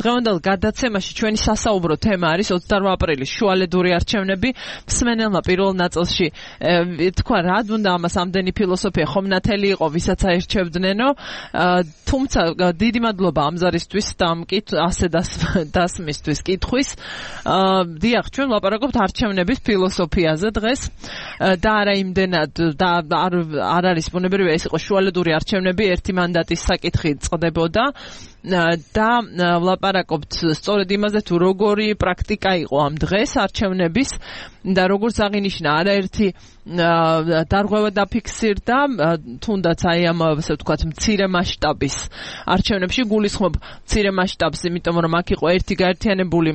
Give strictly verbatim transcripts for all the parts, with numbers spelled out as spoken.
დღევანდელ გადაცემაში ჩვენი სასაუბრო თემა არის ოცდაოთხ აპრილის შუალედური არჩევნები. მსმენელმა პირველ ნაწილში თქვა რა უნდა ამას ამდენი ფილოსოფია ხომ ნათელი იყო, ვისაც აირჩევდნენო. თუმცა დიდი მადლობა ამზარისთვის და ამ ასე დასმისთვის კითხვის. დიახ, ჩვენ ვლაპარაკობთ არჩევნების ფილოსოფიაზე დღეს და არა იმდენად და არ არის ბუნებრივია ეს იყო შუალედური არჩევნები, ერთი მანდატის საკითხი წყდებოდა და ვლაპარაკობთ სწორედ იმაზე თუ როგორი პრაქტიკა იყო ამ დღეს არჩევნების და როგორც აღინიშნა არაერთი დარღვევა დაფიქსირდა თუნდაც აი ამ ასე ვთქვათ მცირე მასშტაბის არჩევნებში გულისხმობ მცირე მასშტაბს იმიტომ რომ აქ იყო ერთი გაერთიანებული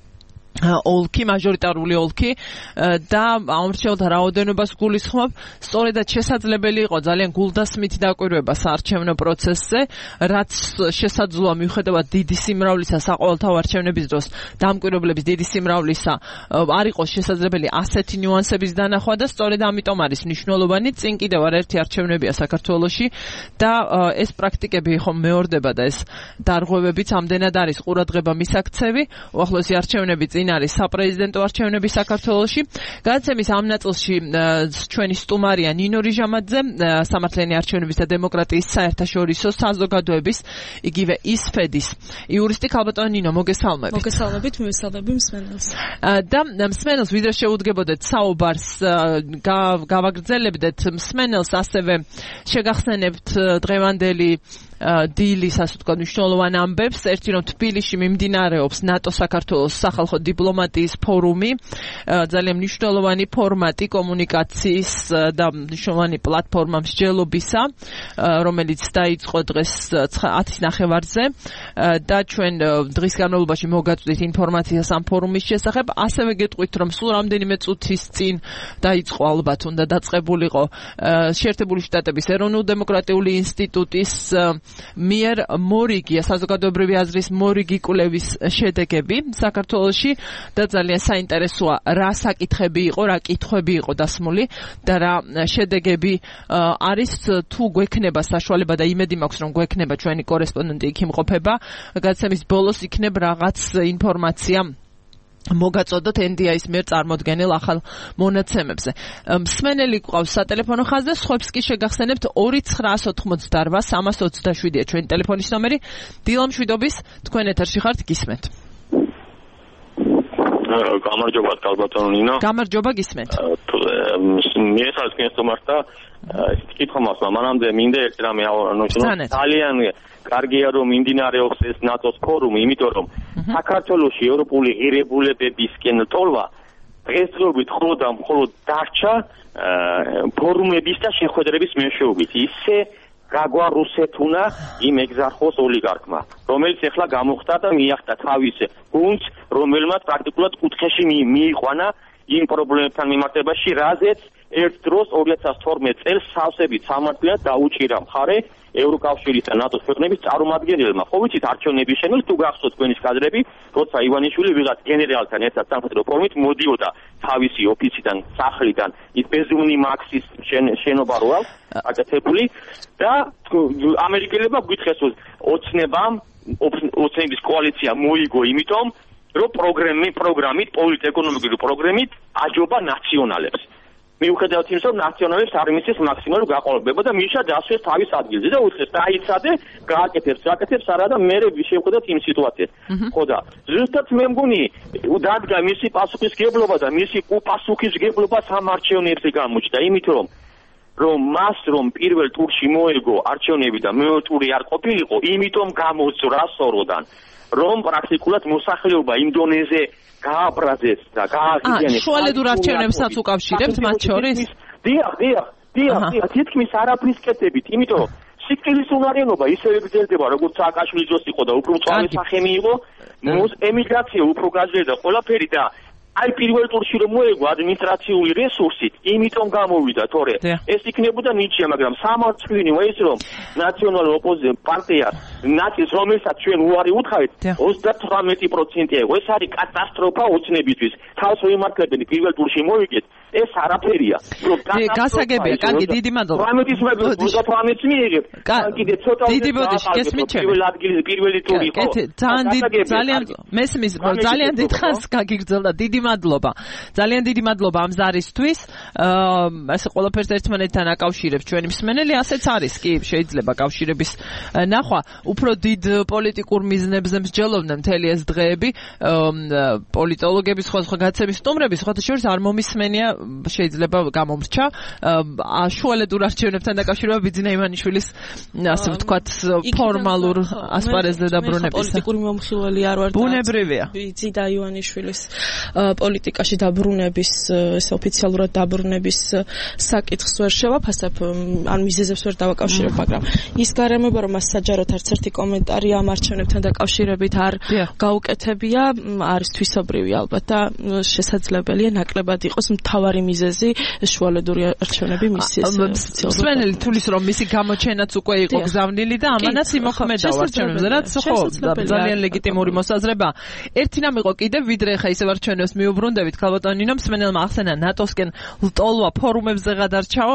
ოლქი, მაჟორიტარული ოლქი და ამორჩეულთა რაოდენობას გულისხმობ, სწორედად შესაძლებელი იყო ძალიან გულდასმით დაკვირვება საარჩევნო პროცესზე, რაც შესაძლოა მიუხედავად დიდი სიმრავლისა საყოველთაო არჩევნების დროს დამკვირვებლების დიდი სიმრავლისა არ იყოს შესაძლებელი ასეთი ნიუანსების დანახვა და სწორედ ამიტომ არის მნიშვნელოვანი წინ კიდევ არაერთი არჩევნებია საქართველოში და ეს პრაქტიკები ხომ მეორდება და ეს დარღვევებიც ამდენად არის ყურადღება მისაქცევი, უახლოესი არჩევნები წინ არის საპრეზიდენტო არჩევნები საქართველოში. გადაცემის ამ ნაწილში ჩვენი სტუმარია ნინო რიჟამაძე, სამართლიანი არჩევნების და დემოკრატიის საერთაშორისო საზოგადოების, იგივე ისფედის იურისტი. ქალბატონო ნინო, მოგესალმებით. მოგესალმებით, მივესალმები მსმენელს. და მსმენელს ვიდრე შეუდგებოდეთ საუბარს, გავაგრძელებდეთ მსმენელს, ასევე შეგახსენებთ დღევანდელი დილის ასე ვთქვათ მნიშვნელოვან ამბებს. ერთი რომ თბილისში მიმდინარეობს ნატო საქართველოს სახალხო დიპლომატიის ფორუმი, ძალიან მნიშვნელოვანი ფორმატი კომუნიკაციის და მნიშვნელოვანი პლატფორმა მსჯელობისა, რომელიც დაიწყო დღეს ათის ნახევარზე და ჩვენ დღის განმავლობაში მოგაწვდით ინფორმაციას ამ ფორუმის შესახებ. ასევე გეტყვით რომ სულ რამდენიმე წუთის წინ დაიწყო, ალბათ უნდა დაწყებულიყო შეერთებული შტატების ეროვნულ-დემოკრატიული ინსტიტუტის მიერ მორიგი, საზოგადოებრივი აზრის მორიგი კვლევის შედეგები საქართველოში და ძალიან საინტერესოა რა საკითხები იყო, რა კითხვები იყო დასმული და რა შედეგები არის. თუ გვექნება საშუალება და იმედი მაქვს რომ გვექნება, ჩვენი კორესპონდენტი იქ იმყოფება, გადაცემის ბოლოს იქნებ რაღაც ინფორმაცია მოგაწოდოთ ენ დი აის მიერ წარმოდგენილ ახალ მონაცემებზე. მსმენელი გვყავს სატელეფონო ხაზზე, სხვებს კი შეგახსენებთ ორი ცხრაას ოთხმოცდაოთხ სამას ოცდაშვიდია ჩვენი ტელეფონის ნომერი. დილა მშვიდობის, თქვენ ეთერში ხართ, გისმენთ. გამარჯობა, ქალბატონო ნინო. გამარჯობა, გისმენთ. მიესალმებით თქვენ სტუმართა, კითხვა მაქვს, მანამდე მინდა ერთი რამე ავარო, ძალიან კარგია რომ მიმდინარეობს ეს ნატოს ფორუმი, იმიტომ რომ საქართველოში ევროპული ღირებულებებისკენ ტოლვა დღესდღეობით მხოლოდ და მხოლოდ დარჩა ფორუმების და შეხვედრების მეშვეობით. ისე გაგვა რუსეთუნა იმ ეგზარხოს ოლიგარქმა, რომელიც ახლა გამოხდა და მიახდა თავის გუნდს, რომელმაც პრაქტიკულად კუთხეში მიიყვანა იმ პრობლემებთან მიმართებაში, რაზეც ერთ დროს ორი ათას თორმეტ წელს სავსებით სამართლიანად დაუჭირა მხარე ევროკავშირის და ნატოს ქვეყნების წარმომადგენლებმა. ხო ვიცით, არჩევნების შემდეგ თუ გახსოვთ თქვენის კადრები, როცა ივანიშვილი ვიღაც გენერალთან ერთად სამხედრო ფორმით მოდიოდა თავისი ოფისიდან, სახლიდან, ის ბეზუმნი მაქსის შენობა რო აქვს აკეთებული და ამერიკელებმა გითხეს ოცნებამ, ოცნების კოალიცია მოიგო იმიტომ, რომ პროგრამი პროგრამით, პოლიტ-ეკონომიკური პროგრამით აჯობა ნაციონალებს. მიუხედავად იმისა, რომ ნაციონალებს არ მისცეს მაქსიმალური გაყოლება და მიშა დასვეს თავის ადგილზე და უთხეს დაიცადე, გააკეთებს, გააკეთებს არა და მე შევხედოთ იმ სიტუაციას. ხო და ზუსტად მე მგონი დადგა მისი პასუხისგებლობა და მისი უპასუხისგებლობა სამარჩევნებზე გამოჩნდა, იმიტომ რომ რომ მას რომ პირველ ტურში მოეგო არჩევნები და მეორე ტური არ ყოფილიყო, იმიტომ გამოძრა სოროდან, რომ პრაქტიკულად მოსახლეობა იმ დონეზე გააბრაზეს და გააღიზიანეს. აა, შუალედურ არჩევნებსაც უკავშირებთ მათ შორის? დიახ, დიახ, დიახ, დიახ, თითქმის არაფრის კეთებით, იმიტომ რომ სიკვდილის უნარიანობა ისევე გრძელდება, როგორც სააკაშვილის დროს იყო და უფრო მწვავე სახე მიიღო, ემიგრაცია უფრო გაძლიერდა ყველაფერი და აი პირველ ტურში რომ მოეგო ადმინისტრაციული რესურსით, იმიტომ გამოვიდა, თორე ეს იქნებოდა ნიჩია, მაგრამ სამარცხვინი ის რომ ნაციონალური ოპოზიცია პარტია ნაცის რომელსაც ჩვენ უარი უთხრით ოცდათვრამეტი პროცენტი იყო. ეს არის კატასტროფა ოცნებისთვის. თავს ვიმართლებენ პირველ ტურში მოვიგეთ ეს არაფერია. გასაგებია, კარგი, დიდი მადლობა. თორმეტის თორმეტს მიიღებ. კიდე ცოტა დიდი ბოდიში გესმით ჩემი. პირველ ადგილზე პირველი ტური ხო? ძალიან ძალიან მესმის ძალიან დიდხანს გაგიგრძელდა. დიდი მადლობა. ძალიან დიდი მადლობა ამ ზარისთვის. ასე ყველაფერს ერთმანეთთან აკავშირებს ჩვენი მსმენელი, ასეც არის კი, შეიძლება კავშირების ნახვა. უფრო დიდ პოლიტიკურ მიზნებზე მსჯელობდნენ მთელი ეს დღეები. პოლიტოლოგების სხვადასხვა გაცემის სტუმრები, სხვათა შორის არ მომისმენია, შეიძლება გამომრჩა. შუალედურ არჩევნებთან დაკავშირება ბიძინა იმანიშვილის, ასე ვთქვათ, ფორმალურ ასპარეზზე დაბრუნების. პოლიტიკური მომხილველი არ ვარ. ბუნებრივია. ბიძინა იმანიშვილის პოლიტიკაში დაბრუნების, ეს ოფიციალურად დაბრუნების საკითხს ვერ შევაფასებ, ან მიზეზებს ვერ დავაკავშირებ, მაგრამ ის გარემოება, რომ მას საჯაროდ არც ერთი კომენტარი ამ არჩევნებთან დაკავშირებით არ გაუკეთებია, არის თვისობრივი ალბათ და შესაძლებელია ნაკლებად იყოს მთავარი მიზეზი შუალედური არჩევნები მისის. მსმენელი თulis რომ მისი გამოჩენაც უკვე იყო გზავნილი და ამანაც იმოქმედა არჩევნებზე, რაც ხო ძალიან ლეგიტიმური მოსაზრება. ერთი რამ იყო კიდევ, ვიდრე ხა ისევ არჩევნებს მიუბრუნდებით, ქალბატონინო, მსმენელმა ახსენა ნატოსკენ ლტოლვა ფორუმებზე გადარჩაო,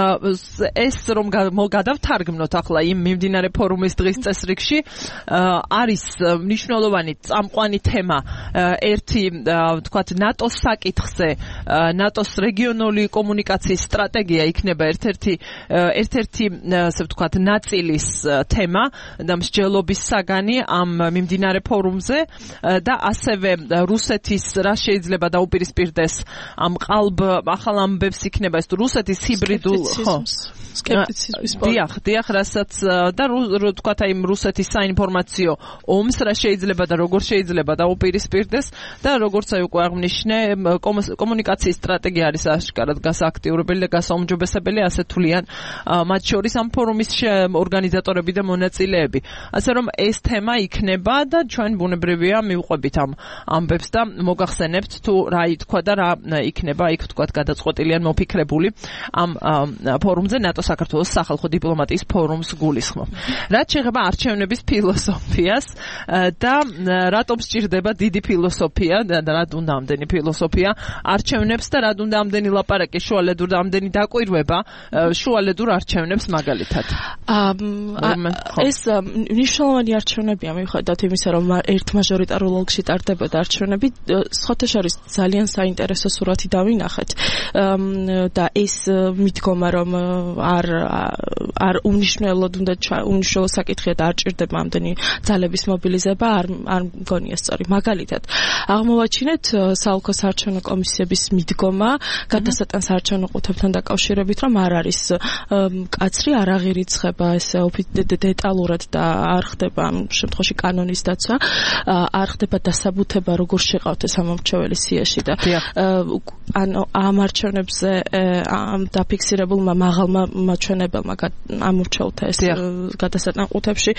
ეს რომ გადავთარგმნოთ ახლა იმ მიმდინარე ფორუმის დღის წესრიგში, არის მნიშვნელოვანი წამყვანი თემა ერთი, ვთქვათ, ნატოს საკითხზე, ნატოს რეგიონული კომუნიკაციის სტრატეგია იქნება ერთ-ერთი ერთ-ერთი, ასე ვთქვათ, ნაწილის თემა და მსჯელობის საგანი ამ მიმდინარე ფორუმზე და ასევე რუსეთის რა შეიძლება დაუპირისპირდეს ამ ყალბ ახალ ამბებს იქნება ეს რუსეთის ჰიბრიდულ ხო სკეპტიციზმის დიახ, დიახ, რასაც და ვთქვათ აი რუსეთის საინფორმაციო ომს რა შეიძლება და როგორ შეიძლება დაუპირისპირდეს და როგორც აი უკვე აღნიშნე კომუნიკაციის სტრატეგია არის აშკარად გასააქტიურებელი და გასაუმჯობესებელი, ასე თვლიან მათ შორის ამ ფორუმის ორგანიზატორები და მონაწილეები. ასე რომ ეს თემა იქნება და ჩვენ ბუნებრივია მივყვებით ამ ამბებს და მოგახსენებთ თუ რა ითქვა და რა იქნება იქ ვთქვათ გადაწყვეტილი ან მოფიქრებული ამ ფორუმზე ნატო საქართველოს სახალხო დიპლომატიის ფორუმს გულისხმობ. რაც შეეხება არჩევნების ფილოსოფიას და რატომ სჭირდება დიდი ფილოსოფია და რა უნდა ამდენი ფილოსოფია არჩევნებს და რა უნდა ამდენი ლაპარაკი შუალედურ და ამდენი დაკვირვება შუალედურ არჩევნებს მაგალითად. ეს მნიშვნელოვანი არჩევნებია მიუხედავად იმისა, რომ ერთ მაჟორიტარულ ოლქში ტარდებოდა არჩევნები, სხვათა შორის ძალიან საინტერესო სურათი დავინახეთ და ეს მიდგომა, რომ არ არ უნიშნელოდ უნდა უნიშნელო საკითხია და არ ჭირდება ამდენი ძალების მობილიზება, არ არ მგონია სწორი. მაგალითად, აღმოვაჩინეთ საოლქო საარჩევნო კომისიების მიდგომა გადასატან საარჩევნო ყუთებთან დაკავშირებით, რომ არ არის კაცრი, არ აღირიცხება ესე დეტალურად და არ ხდება ამ შემთხვევაში კანონის დაცვა, არ ხდება დასაბუთება როგორ შეყავთ ეს ამორჩეველი სიაში და ანუ ამ არჩევნებზე დაფიქსირებულმა მაღალმა მაჩვენებელმა ამორჩეულთა ეს გადასატან ყუთებში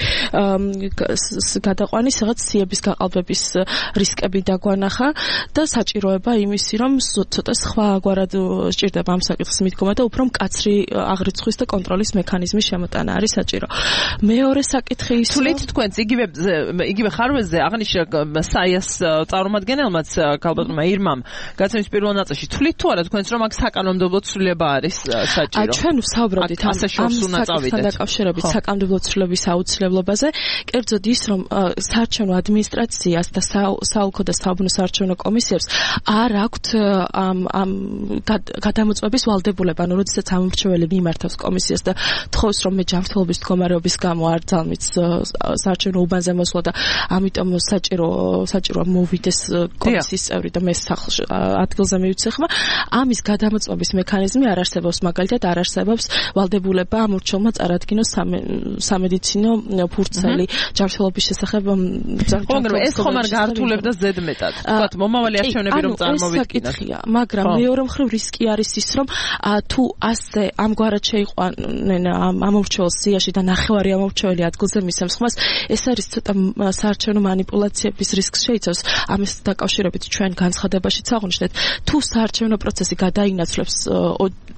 გადაყვანის რაღაც სიების გაყალბების რისკები დაგვანახა და საჭიროება იმისი, რომ ცოტა სხვაგვარად სჭირდება ამ საკითხის მიდგომა და უფრო მკაცრი აღრიცხვის და კონტროლის მექანიზმის შემოტანა არის საჭირო. მეორე საკითხი ის თვლით თქვენც იგივე იგივე ხარვეზე აღნიშნა საიას წარმომადგენელმაც ქალბატონმა ირმამ გაცემის პირველ ნაწილში თვლით თუ არა თქვენც რომ აქ საკანონმდებლო ცვლილება არის საჭირო. ჩვენ ვსაუბრობდით ამ საკითხთან დაკავშირებით საკანონმდებლო ცვლილების აუცილებლობაზე, კერძოდ ის, რომ საარჩევნო ადმინისტრაციას და საოლქო და საუბნო საარჩევნო კომისიებს არ აქვთ ამ ამ გადამოწმების ვალდებულება, ანუ როდესაც ამორჩეველი მიმართავს კომისიას და თხოვს, რომ მე ჯანმრთელობის მდგომარეობის გამო არ ძალმით საარჩევნო უბანზე მოსვლა და ამიტომ საჭირო საჭირო მოვიდეს კომისიის წევრი და მე სახლში ადგილზე მივიცე ხმა, ამის გადამოწმების მექანიზმი არ არსებობს, მაგალითად არ არსებობს ვალდებულება ამორჩეულმა წარადგინოს სამედიცინო ფურცელი ჯანმრთელობის შესახებ მაგრამ ეს ხომ არ გართულებდა ზედმეტად. თქვათ მომავალი არჩევნები რომ წარმოვიდგინოთ. მაგრამ მეორე მხრივ რისკი არის ის, რომ თუ ასე ამგვარად შეიყვანენ ამორჩეულ სიაში და ნახევარი ამორჩეველი ადგილზე მისცემს ხმას, ეს არის ცოტა საარჩევნო манипуляციების რისკს შეიცავს. ამის დაკავშირებით ჩვენ განცხადებაშიც აღვნიშნეთ, თუ საარჩევნო პროცესი გადაინაცვლებს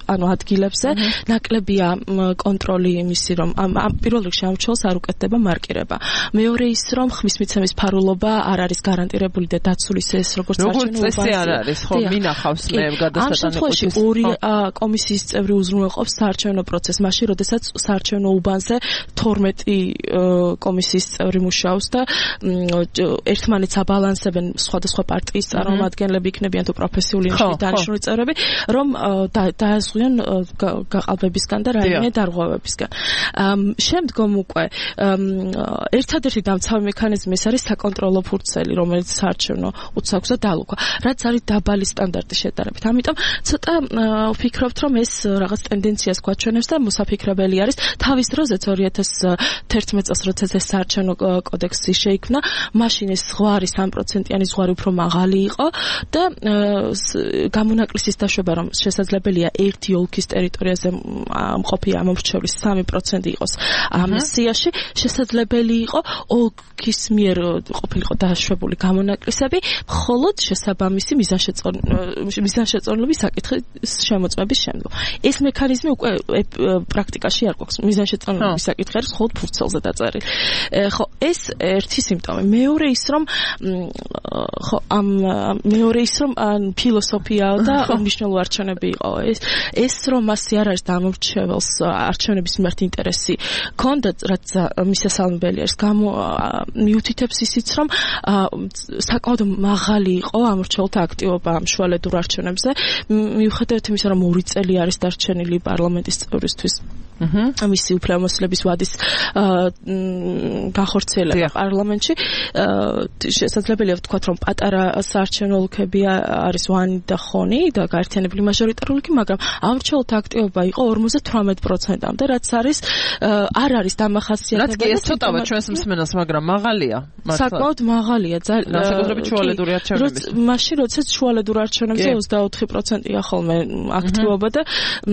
ანუ ადგილებზე ნაკლებია კონტროლი იმისი რომ ამ პირველ რიგში ამ ჩოლს არ უკეთდება მარკირება. მეორე ის რომ ხმის მიცემის ფარულობა არ არის გარანტირებული და დაცული ეს როგორც საჩვენო უბანზე არ არის ხო მინახავს მე გადასტანებული ორი კომისიის წევრი უზრუნველყოფს საარჩევნო პროცესს მაშინ როდესაც საარჩევნო უბანზე თორმეტი კომისიის წევრი მუშაობს და ერთმანეთს აბალანსებენ სხვადასხვა პარტიის წარმომადგენლები იქნებიან თუ პროფესიული დანიშნული წევრები რომ დააზღვიან გაყალბებისგან და რაიმე დარღვევებისგან. შემდგომ უკვე ერთადერთი დამცავი მექანიზმი ეს არის საკონტროლო ფურცელი რომელიც საარჩევნო უცს აქვს და დალუქვა რაც არის დაბალი სტანდარტის შედარებით. ამიტომ ცოტა ვფიქრობთ რომ ეს რაღაც ტენდენციას გვაჩვენებს და მოსაფიქრებელი არის თავის დროზეც ორი ათას თერთმეტ წელს როდესაც ეს საარჩევნო კოდექსი შეიქმნა მაშინ ეს ზღვარი სამი პროცენტიანი ზღვარი უფრო მაღალი იყო და გამონაკლისის დაშვება რომ შესაძლებელია ერთი ოლქის ტერიტორიაზე მყოფი ამომრჩევლის სამი პროცენტი იყოს ამ სიაში შესაძლებელი იყო ოლქის მიერ ყოფილიყო დაშვებული გამონაკლისები მხოლოდ შესაბამისი მიზანშეწონილობის საკითხის შემოწმების შემდგომ. ეს მექანიზმი უკვე პრაქტიკაში არ გვაქვს. მიზანშეწონილობის საკითხი არის მხოლოდ ფურცელზე დაწერილი. ხო, ეს ერთი სიმპტომი. მეორე ის რომ ხო ამ მეორე ის რომ ფილოსოფიაა და მნიშვნელოვანი არჩევნები იყო. ეს ეს რომ მასე არ არის დამორჩეველს არჩევნების მიმართ ინტერესი ქონდა, რაც მისასალმებელი არის. გამო მიუთითებს ისიც რომ საკმაოდ მაღალი იყო ამორჩეულთა აქტივობა ამ შუალედურ არჩევნებზე. მიუხედავად იმისა, რომ ორი წელი არის დარჩენილი პარლამენტის წევრისთვის მისი უფლებამოსილების ვადის განხორციელება პარლამენტში, შესაძლებელია ვთქვათ, რომ პატარა საარჩევნო ოლქები არის ვანი და ხონი და გაერთიანებული მაჟორიტარული ოლქი, მაგრამ ამორჩეულთა აქტივობა იყო ორმოცდაოთხ პროცენტამდე, რაც არის არ არის დამახასიათებელი. რაც კი ეს ცოტაა ჩვენს მსმენელს, მაგრამ მაღალია. საკმაოდ მაღალია. განსაკუთრებით შუალედური არჩევნების. მაშინ როდესაც შუალედურ არჩევნებზე ოცდაოთხი პროცენტია ხოლმე აქტივობა და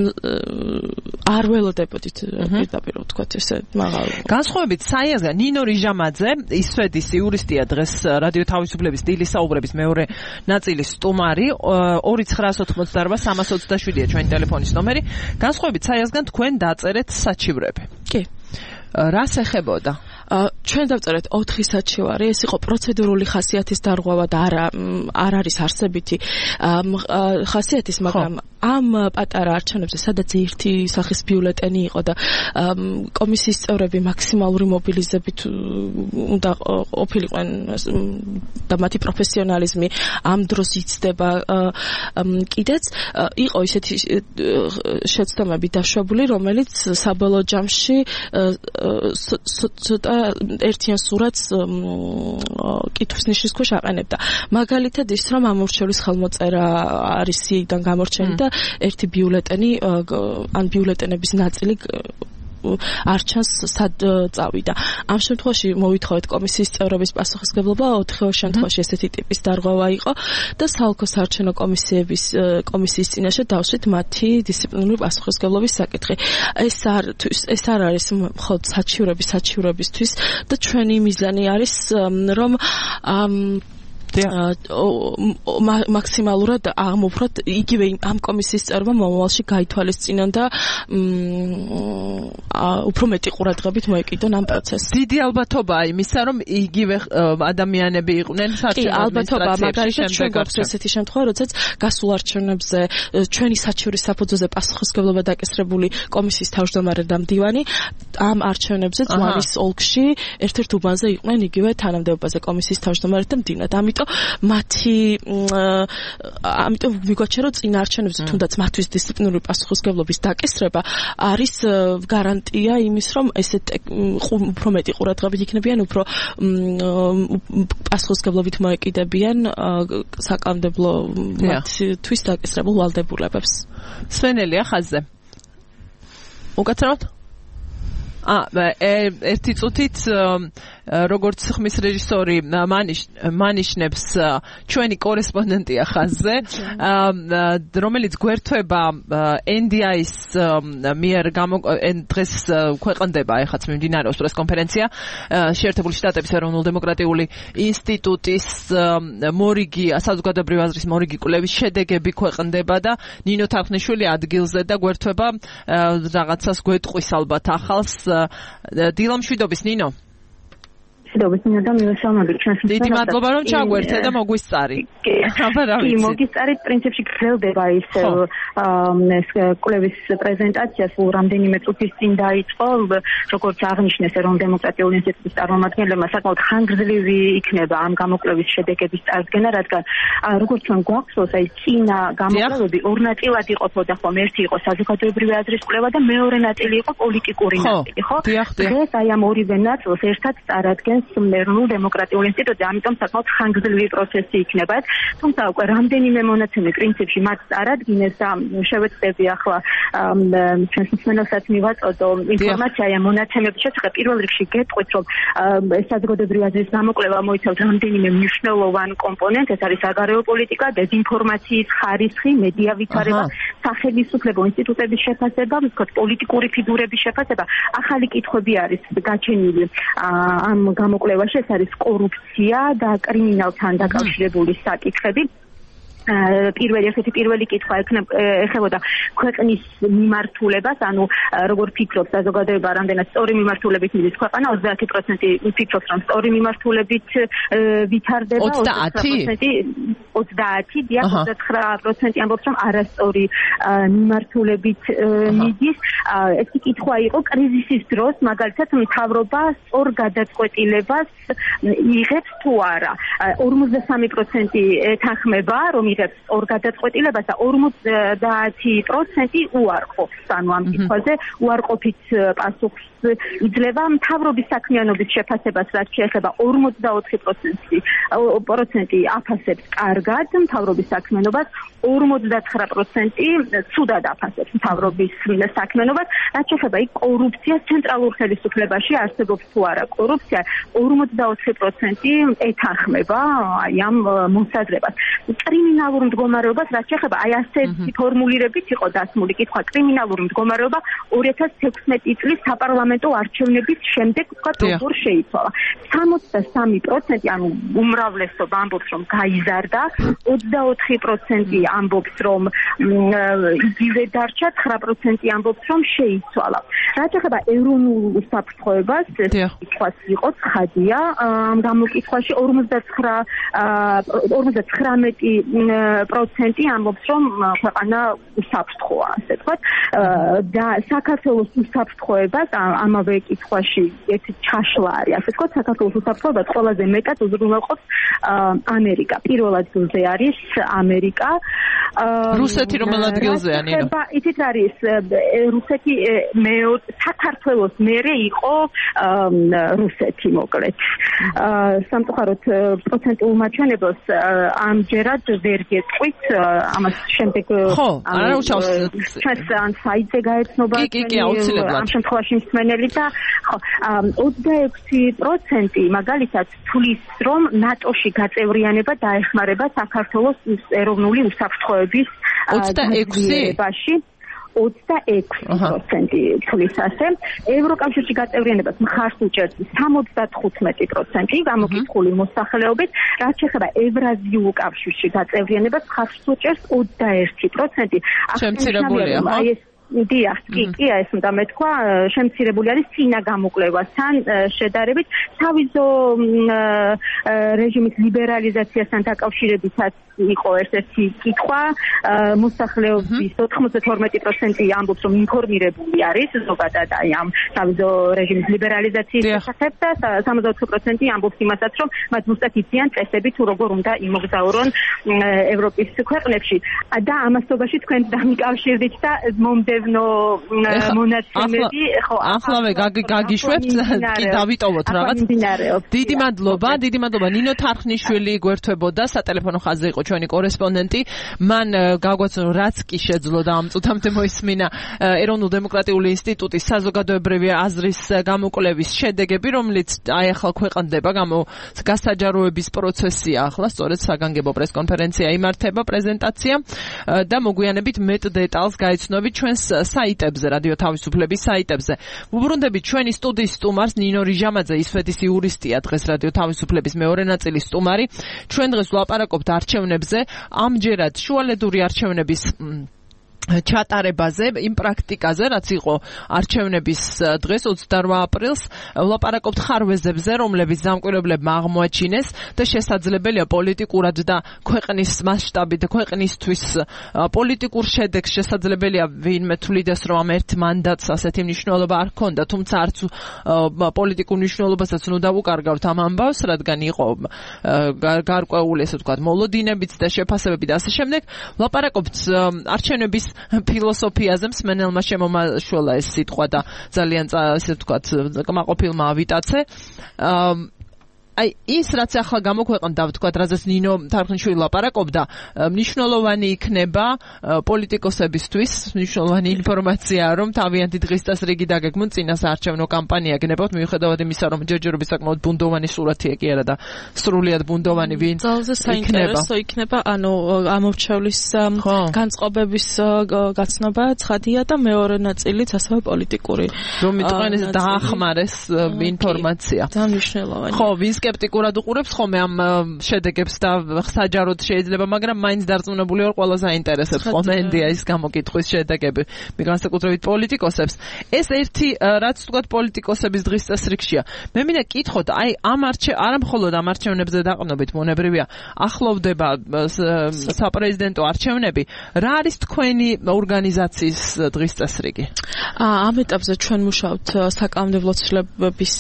არ ველოდებოდით პირდაპირ ვთქვათ ესე მაღალი. განსხვავებით საიასგან ნინო რიჟამაძე, ისვედის იურისტია დღეს რადიო თავისუფლების სტილის საუბრების მეორე ნაწილის სტუმარი, ორი ცხრაას ოთხმოცდაარბა სამას ოცდაშვიდია ჩვენი ტელეფონის ნომერი. განსხვავებით საიასგან თქვენ დაწერეთ საჩივრები. კი. რას ეხებოდა? ჩვენ დავწერეთ ოთხი საჩივარი, ეს იყო პროცედურული ხასიათის დარღვევა და არა არ არის არსებითი ხასიათის, მაგრამ ამ პატარა არჩევნებზე, სადაც ერთი სახის ბიულეტენი იყო და კომისიის წევრები მაქსიმალური მობილიზებით უნდა ყოფილიყვნენ და მათი პროფესიონალიზმი ამ დროს იცდება კიდეც, იყო ისეთი შეცდომები დაშვებული, რომელიც საბოლოო ჯამში ცოტა ერთიან სურათს კითხვის ნიშნის ქვეშ აყენებდა. მაგალითად ის, რომ ამორჩევლის ხელმოწერა არის სიიდან გამორჩენი და ერთი ბიულეტენი ან ბიულეტენების ნაწილი არჩევანს სად წავიდა. ამ შემთხვევაში მოვითხოვეთ კომისიის წევრების პასუხისმგებლობა, ოთხივე შემთხვევაში ესეთი ტიპის დარღვევა იყო და საოლქო საარჩევნო კომისიების კომისიის წინაშე დავსვით მათი დისციპლინური პასუხისმგებლობის საკითხი. ეს არ ეს არ არის მხოლოდ საჩივრების საჩივრებისთვის და ჩვენი მიზანი არის რომ მაქსიმალურად აღმოფროთ იგივე ამ კომისიის წევრმა მომავალში გაითვალისწინონ და უფრო მეტი ყურადღებით მოეკიდონ ამ პროცესს. დიდი ალბათობაა იმისა, რომ იგივე ადამიანები იყვნენ საარჩევნო ადმინისტრაციაში. მაგალითად ჩვენ გვაქვს ესეთი შემთხვევა, როდესაც გასულ არჩევნებზე ჩვენი საჩივრის საფუძველზე პასუხისმგებლობა დაკისრებული კომისიის თავმჯდომარე და მდივანი ამ არჩევნებზე ძვანის ოლქში ერთ-ერთ უბანზე იყვნენ იგივე თანამდებობაზე კომისიის თავმჯდომარე და მდივნად. ამიტომ მათი ამიტომ მიგვაჩნია რომ წინა არჩევნებზე თუნდაც მათთვის დისციპლინური პასუხისმგებლობის დაკისრება არის გარანტია იმის რომ ესეთ უფრო მეტი ყურადღებით იქნებიან, უფრო პასუხისმგებლობით მოეკიდებიან საკანონმდებლო მათთვის დაკისრებულ ვალდებულებებს. სვენელია ხაზზე. უკაცრავთ? ა ერთი წუთით როგორც ხმის რეჟისორი მანიშნებს ჩვენი კორესპონდენტია ხაზზე, რომელიც გვერდება ენ დი აის მიერ დღეს ქვეყნდება ეხაც მიმდინარეობს პრესკონფერენცია შეერთებული შტატების ეროვნულ დემოკრატიული ინსტიტუტის მორიგი საზოგადოებრივი აზრის მორიგი კვლევის შედეგები ქვეყნდება და ნინო თარხნიშვილი ადგილზე და გვერდება რაღაცას გვეტყვის ალბათ ახალს. დილა მშვიდობის ნინო. მშვიდობის ნინო და მივესალმებით ჩვენს დიდი მადლობა რომ ჩაგვერთე და მოგვისწარი. კი, მოგისწარით, პრინციპში გრძელდება ის ეს კვლევის პრეზენტაცია, სულ რამდენიმე წუთის წინ დაიწყო, როგორც აღნიშნეს ეროვნულ დემოკრატიულ ინსტიტუტის წარმომადგენლებმა, საკმაოდ ხანგრძლივი იქნება ამ გამოკვლევის შედეგების წარდგენა, რადგან როგორც ჩვენ გვახსოვს, აი წინა გამოკვლევები ორ ნაწილად იყოფოდა ხომ, ერთი იყო საზოგადოებრივი აზრის კვლევა და მეორე ნაწილი იყო პოლიტიკური ნაწილი, ხო? დღეს აი ამ ორივე ნაწილს ერთად წარადგენს ეროვნულ დემოკრატიულ ინსტიტუტზე, ამიტომ საკმაოდ ხანგრძლივი პროცესი იქნება. თუმცა უკვე რამდენიმე მონაცემი პრინციპში მათ წარადგინეს და შევეცდები ახლა ჩვენს მსმენელსაც მივაწოდო ინფორმაცია ამ მონაცემების შესახებ. პირველ რიგში გეტყვით, რომ საზოგადოებრივი აზრის გამოკვლევა მოიცავს რამდენიმე მნიშვნელოვან კომპონენტს, ეს არის საგარეო პოლიტიკა, დეзинფორმაციის ხარისხი, მედია ვითარება, სახელმწიფო ინსტიტუტების შეფასება, ვთქვათ, პოლიტიკური ფიგურების შეფასება. ახალი კითხვები არის გაჩენილი ამ გამოკვლევაში, ეს არის კორუფცია და კრიმინალთან დაკავშირებული საკითხები. პირველი ერთი პირველი კითხვა ეხებოდა ქვეყნის მიმართულებას, ანუ როგორ ფიქრობს საზოგადოება, რამდენად სწორი მიმართულებით მიდის ქვეყანა, ოცდაათი პროცენტი ფიქრობს, რომ სწორი მიმართულებით ვითარდება, ოცდაათი, დიახ, ოცდათხრა პროცენტი ამბობს, რომ არასწორი მიმართულებით მიდის. ეს კითხვა იყო კრიზისის დროს, მაგალითად, მთავრობა სწორ გადაწყვეტილებას იღებს თუ არა. ორმოცდასამი პროცენტი ეთანხმება, რომ ორ გადაწყვეტილებას და ორმოცდაათი პროცენტი უარყოფს, ანუ ამ კითხვაზე უარყოფით პასუხს იძლევა. მთავრობის საქმიანობის შეფასებას რაც შეეხება ორმოცდაოთხი პროცენტი აფასებს კარგად მთავრობის საქმიანობას, ორმოცდათხრა პროცენტი ცუდად აფასებს მთავრობის საქმიანობას. რაც შეეხება იქ კორუფციას, ცენტრალურ ხელისუფლებაში არსებობს თუ არა კორუფცია, ორმოცდაოთხი პროცენტი ეთანხმება აი ამ მოსაზრებას. კრიმინალურ მდგომარეობას რაც შეეხება, აი ასეთი ფორმულირებით იყო დასმული კითხვა, კრიმინალური მდგომარეობა ორი ათას თექვსმეტი წლის საპარლამენტო არჩევნების შემდეგ ვთქვათ როგორ შეიცვალა. სამოცდასამი პროცენტი, ანუ უმრავლესობა ამბობს, რომ გაიზარდა, ოცდაოთხი პროცენტი ამბობს, რომ იგივე დარჩა, ცხრა პროცენტი ამბობს, რომ შეიცვალა. რაც შეეხება ეროვნულ უსაფრთხოებას, ეს კითხვაც იყო ცხადია, ამ გამოკითხვაში ორმოცდათხრამეტი პროცენტი ამბობს, რომ ქვეყანა უსაფრთხოა, ასე ვთქვათ. და საქართველოს უსაფრთხოებას ამავე კითხვაში ერთი ჩაშლა არის, ასე ვთქვათ, საქართველოს უსაფრთხოებას ყველაზე მეტად უზრუნველყოფს ამერიკა. პირველ ადგილზე არის ამერიკა. რუსეთი რომელ ადგილზეა, ნინო? იცით არის რუსეთი, საქართველოს მერე იყო რუსეთი, მოკლედ. სამწუხაროდ პროცენტულ მაჩვენებელს ამჯერად ვერ გეტყვით, ამას შემდეგ არა უშავს ჩვენს ან საიტზე გაეცნობა ამ შემთხვევაში მსმენელი და ოცდაექვსი პროცენტი მაგალითად თვლის, რომ ნატოში გაწევრიანება დაეხმარება საქართველოს ეროვნული უსაფრთხოების ოცდაექვსი ოცდაექვსი პროცენტი თვლის ასე. ევროკავშირში გაწევრიანებას მხარს უჭერს სამოცდათხუთმეტი პროცენტი გამოკითხული მოსახლეობით, რაც შეეხება ევრაზიულ კავშირში გაწევრიანებას მხარს უჭერს ოცდაერთი პროცენტი. შემცირებულია, ხო? დიახ, კი, კი, ეს უნდა მეთქვა, შემცირებული არის წინა გამოკვლევასთან შედარებით. სავიზო რეჟიმის ლიბერალიზაციასთან დაკავშირებითაც იყო ერთ-ერთი კითხვა, მოსახლეობის ოთხმოცდათორმეტი პროცენტი ამბობს, რომ ინფორმირებული არის ზოგადად აი ამ სავიზო რეჟიმის ლიბერალიზაციის შესახებ და სამოცდაოთხი პროცენტი ამბობს იმასაც, რომ მათ ზუსტად იციან წესები თუ როგორ უნდა იმოგზაურონ ევროპის ქვეყნებში. და ამასობაში თქვენ დამიკავშირდით და მომდე საარჩევნო მონაცემები ხო ახლავე გაგიშვებთ კი დავიტოვოთ რაღაც დიდი მადლობა დიდი მადლობა ნინო თარხნიშვილი გვერდთვებოდა სატელეფონო ხაზზე იყო ჩვენი კორესპონდენტი მან გაგვაცნო რაც კი შეძლო და ამ წუთამდე მოისმინა ეროვნულ დემოკრატიული ინსტიტუტის საზოგადოებრივი აზრის გამოკვლევის შედეგები რომელიც აი ახლა ქვეყნდება გამო გასაჯაროების პროცესია ახლა სწორედ საგანგებო პრესკონფერენცია იმართება პრეზენტაცია და მოგვიანებით მეტ დეტალს გაიცნობით ჩვენს საიტებზე რადიო თავისუფლების საიტებზე ვუბრუნდებით ჩვენი სტუდიის სტუმარს ნინო რიჟამაძე ისვეთის იურისტია დღეს რადიო თავისუფლების მეორე ნაწილის სტუმარი ჩვენ დღეს ვლაპარაკობთ არჩევნებზე ამჯერად შუალედური არჩევნების ჩატარებაზე, იმ პრაქტიკაზე, რაც იყო არჩევნების დღეს ოცდაორ აპრილს, ვლაპარაკობთ ხარვეზებზე, რომლებიც დამკვირვებლებმა აღმოაჩინეს და შესაძლებელია პოლიტიკურად და ქვეყნის მასშტაბით, ქვეყნისთვის პოლიტიკურ შედეგს შესაძლებელია ვინმე თვლიდეს, რომ ამ ერთ მანდატს ასეთი მნიშვნელობა არ ჰქონდა, თუმცა არც პოლიტიკურ მნიშვნელობასაც ნუ დავუკარგავთ ამ ამბავს, რადგან იყო გარკვეული, ესე ვთქვათ, მოლოდინებიც და შეფასებები და ასე შემდეგ. ვლაპარაკობთ არჩევნების ფილოსოფიაზე მსმენელმა შემომაშველა ეს სიტყვა და ძალიან ასე ვთქვათ კმაყოფილმა ავიტაცე აი ის რაც ახლა გამოქვეყნდა ვთქვათ რაზეც ნინო თარხნიშვილი ლაპარაკობდა მნიშვნელოვანი იქნება პოლიტიკოსებისთვის მნიშვნელოვანი ინფორმაცია რომ თავიანთი დღის წესრიგი დაგეგმონ წინა საარჩევნო კამპანია გნებავთ მიუხედავად იმისა რომ ჯერჯერობით საკმაოდ ბუნდოვანი სურათია კი არა და სრულიად ბუნდოვანი ვინ ძალზე საინტერესო იქნება ანუ ამორჩევლის განწყობების გაცნობა ცხადია და მეორე ნაწილიც ასევე პოლიტიკური რომ მიტყვენ დაახმარეს ინფორმაცია ძალიან მნიშვნელოვანი ხო ვინ სკეპტიკურად უყურებს ხოლმე ამ შედეგებს და საჯაროდ შეიძლება, მაგრამ მაინც დარწმუნებული ვარ ყველა საინტერესებს ხოლმე ენდია ის გამოკითხვის შედეგები განსაკუთრებით პოლიტიკოსებს. ეს ერთი რაც ვთქვათ პოლიტიკოსების დღის წესრიგშია. მე მინდა კითხოთ, აი ამ არჩე არა მხოლოდ ამ არჩევნებზე დაყრდნობით მონებრივია, ახლოვდება საპრეზიდენტო არჩევნები. რა არის თქვენი ორგანიზაციის დღის წესრიგი? ამ ეტაპზე ჩვენ მუშაობთ საკანონმდებლო ცვლილებების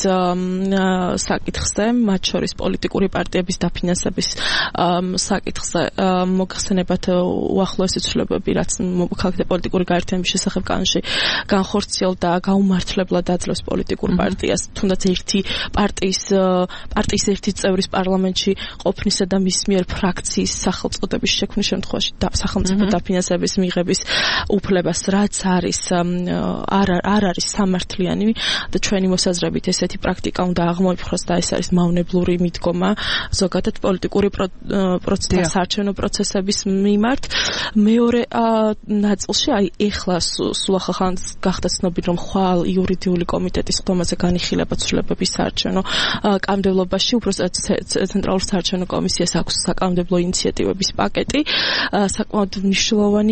საკითხზე მათ შორის პოლიტიკური პარტიების დაფინანსების საკითხზე მოგხსენებათ უახლოესი ცვლილებები რაც მოქალაქეთა პოლიტიკური გაერთიანების შესახებ კანონში განხორციელდა გაუმართლებლად აძლევს პოლიტიკურ პარტიას თუნდაც ერთი პარტიის პარტიის ერთი წევრის პარლამენტში ყოფნისა და მის მიერ ფრაქციის სახელწოდების შექმნის შემთხვევაში სახელმწიფო დაფინანსების მიღების უფლებას რაც არის არ არ არის სამართლიანი და ჩვენი მოსაზრებით ესეთი პრაქტიკა უნდა აღმოიფხვრას და ეს არის მავნებლური მიდგომა ზოგადად პოლიტიკური პროცესის საარჩევნო პროცესების მიმართ მეორე ნაწილში აი ეხლა სულ ახლა გახდა ცნობილი რომ ხვალ იურიდიული კომიტეტის ხდომაზე განიხილება ცვლილებების საარჩევნო კანონმდებლობაში უბრალოდ ცენტრალურ საარჩევნო კომისიას აქვს საკანონმდებლო ინიციატივების პაკეტი საკმაოდ მნიშვნელოვანი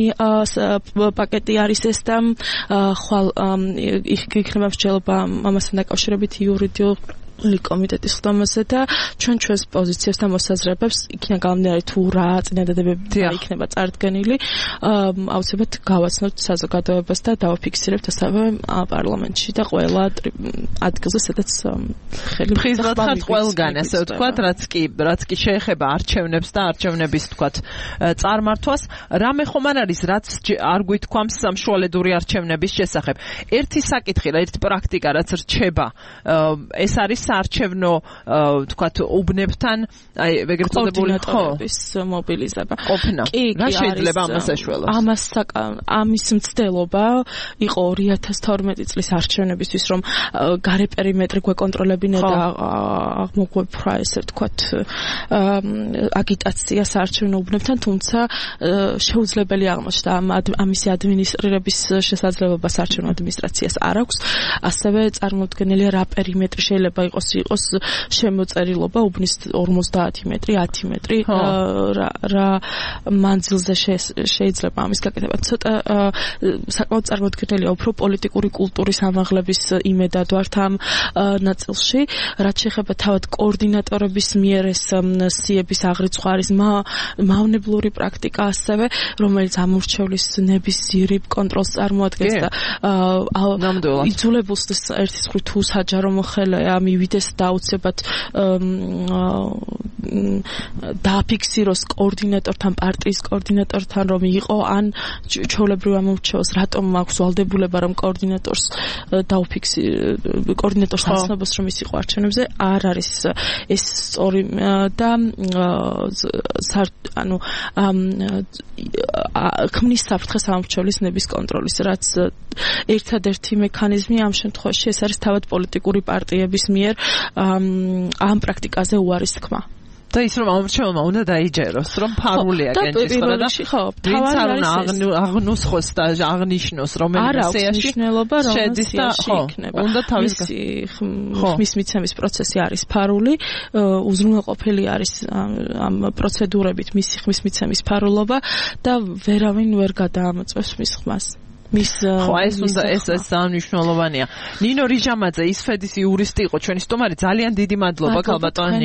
პაკეტი არის ეს და ხვალ იქნება მსჯელობა ამასთან დაკავშირებით იურიდიულ კომიტეტის ხდომაზე და ჩვენ ჩვენს პოზიციებს და მოსაზრებებს იქნა გამომდინარე თუ რა წინადადებები იქნება წარდგენილი აუცილებლად გავაცნობთ საზოგადოებას და დავაფიქსირებთ ასევე პარლამენტში და ყველა ადგილზე სადაც ხელი ხიზლად ხართ ყველგან ასე ვთქვათ რაც კი რაც კი შეეხება არჩევნებს და არჩევნების ვთქვათ წარმართვას რამე ხომ არ არის რაც არ გვითქვამს სამშუალედური არჩევნების შესახებ ერთი საკითხი რა ერთი პრაქტიკა რაც რჩება ეს არის საარჩევნო ვთქვათ უბნებთან აი ეგრეთ წოდებული ხო მობილიზება ყოფნა რა შეიძლება ამას ეშველოს ამას ამის მცდელობა იყო ორი ათას თორმეტი წლის არჩევნებისთვის რომ გარე პერიმეტრი გვეკონტროლებინა და აღმოგვეფრა ესე ვთქვათ აგიტაცია საარჩევნო უბნებთან თუმცა შეუძლებელი აღმოჩნდა ამისი ადმინისტრირების შესაძლებლობა საარჩევნო ადმინისტრაციას არ აქვს ასევე წარმოუდგენელია რა პერიმეტრი შეიძლება იყოს იყოს შემოწერილობა უბნის ორმოცდაათი მეტრი ათი მეტრი რა რა მანძილზე შეიძლება ამის გაკეთება ცოტა საკმაოდ წარმოუდგენელია უფრო პოლიტიკური კულტურის ამაღლების იმედად ვართ ამ ნაწილში რაც შეეხება თავად კოორდინატორების მიერ ეს სიების აღრიცხვა არის მავნებლური პრაქტიკა ასევე რომელიც ამორჩევლის ნების ძირი კონტროლს წარმოადგენს და იძულებულს ერთის მხრივ თუ საჯარო მოხელეა მივი მივიდეს და აუცილებლად დააფიქსიროს კოორდინატორთან, პარტიის კოორდინატორთან რომ იყო ან ჩვეულებრივ ამორჩევას რატომ აქვს ვალდებულება რომ კოორდინატორს დაუფიქსიროს კოორდინატორს ახსნებას რომ ის იყო არჩევნებზე არ არის ეს სწორი და ანუ ქმნის საფრთხეს ამორჩევლის ნების კონტროლის რაც ერთადერთი მექანიზმი ამ შემთხვევაში ეს არის თავად პოლიტიკური პარტიების მიერ ამ პრაქტიკაზე უარის თქმა და ის რომ ამორჩეულმა უნდა დაიჯეროს რომ ფარულია კენჭის ხოლმე და ხო თავად არის აღნუსხოს და აღნიშნოს რომ ენსეაში შედის და ხო უნდა თავის ხმის მიცემის პროცესი არის ფარული უზრუნველყოფილი არის ამ პროცედურებით მისი ხმის მიცემის ფარულობა და ვერავინ ვერ გადაამოწმებს მის ხმას მის ხო ეს უნდა ეს ეს სამნიშნველოვანია ნინო რიჟამაძე ის ფედის იურისტი იყო ჩვენი სტუმარი ძალიან დიდი მადლობა ქალბატონი